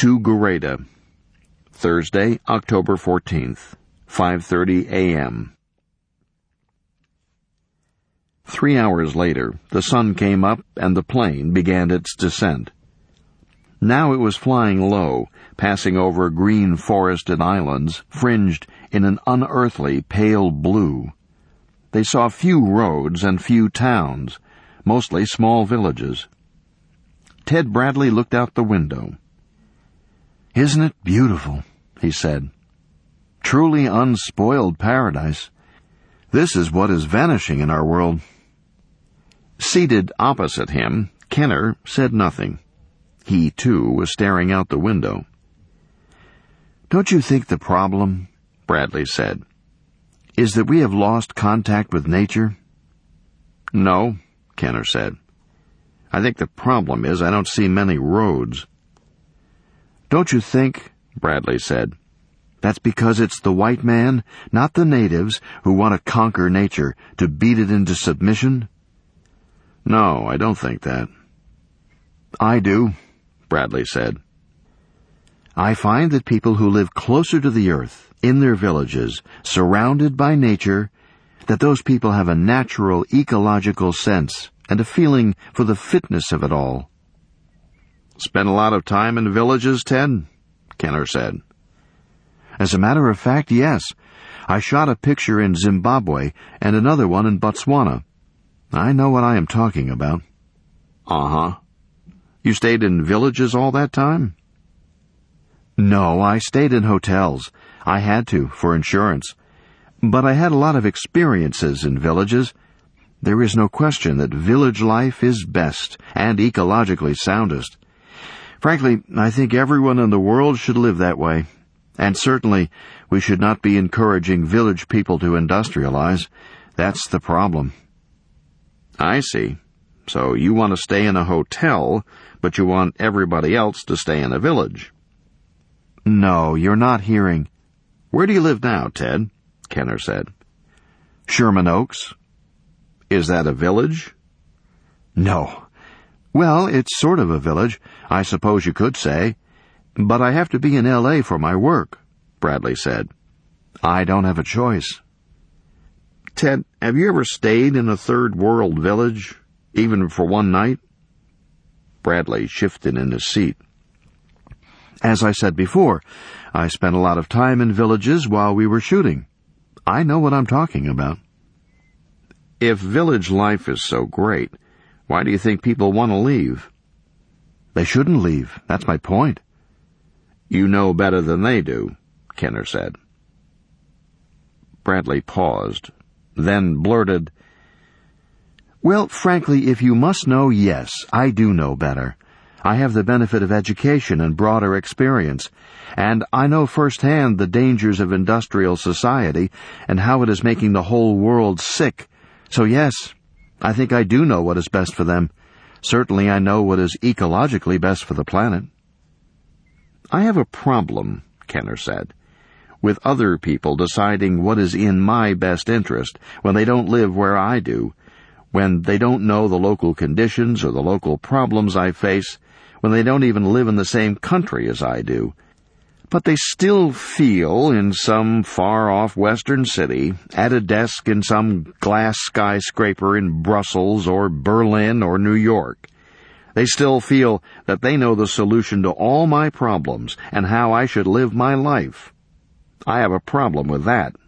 to Gareda. Thursday, October 14th, 5:30 a.m. 3 hours later, the sun came up and the plane began its descent. Now it was flying low, passing over green forested islands, fringed in an unearthly pale blue. They saw few roads and few towns, mostly small villages. Ted Bradley looked out the window. "Isn't it beautiful?" he said. "Truly unspoiled paradise. This is what is vanishing in our world." Seated opposite him, Kenner said nothing. He, too, was staring out the window. "Don't you think the problem," Bradley said, "is that we have lost contact with nature?" "No," Kenner said. "I think the problem is I don't see many roads." "Don't you think," Bradley said, "that's because it's the white man, not the natives, who want to conquer nature, to beat it into submission?" "No, I don't think that." "I do," Bradley said. "I find that people who live closer to the earth, in their villages, surrounded by nature, that those people have a natural ecological sense and a feeling for the fitness of it all." "Spend a lot of time in villages, Ted?" Kenner said. "As a matter of fact, yes. I shot a picture in Zimbabwe and another one in Botswana. I know what I am talking about." "Uh-huh. You stayed in villages all that time?" "No, I stayed in hotels. I had to, for insurance. But I had a lot of experiences in villages. There is no question that village life is best and ecologically soundest. Frankly, I think everyone in the world should live that way. And certainly, we should not be encouraging village people to industrialize. That's the problem." "I see. So you want to stay in a hotel, but you want everybody else to stay in a village." "No, you're not hearing." "Where do you live now, Ted?" Kenner said. "Sherman Oaks." "Is that a village?" "No. Well, it's sort of a village, I suppose you could say. But I have to be in L.A. for my work," Bradley said. "I don't have a choice." "Ted, have you ever stayed in a third world village, even for one night?" Bradley shifted in his seat. "As I said before, I spent a lot of time in villages while we were shooting. I know what I'm talking about." "If village life is so great, why do you think people want to leave?" "They shouldn't leave. That's my point." "You know better than they do," Kenner said. Bradley paused, then blurted, "Well, frankly, if you must know, yes, I do know better. I have the benefit of education and broader experience, and I know firsthand the dangers of industrial society and how it is making the whole world sick. So yes, I think I do know what is best for them. Certainly I know what is ecologically best for the planet." "I have a problem," Kenner said, "with other people deciding what is in my best interest when they don't live where I do, when they don't know the local conditions or the local problems I face, when they don't even live in the same country as I do. But they still feel in some far-off western city, at a desk in some glass skyscraper in Brussels or Berlin or New York. They still feel that they know the solution to all my problems and how I should live my life. I have a problem with that."